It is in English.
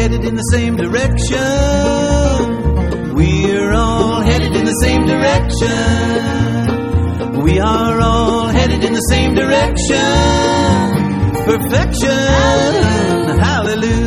headed in the same direction. We're all headed in the same direction. We are all headed in the same direction. Perfection. Hallelujah.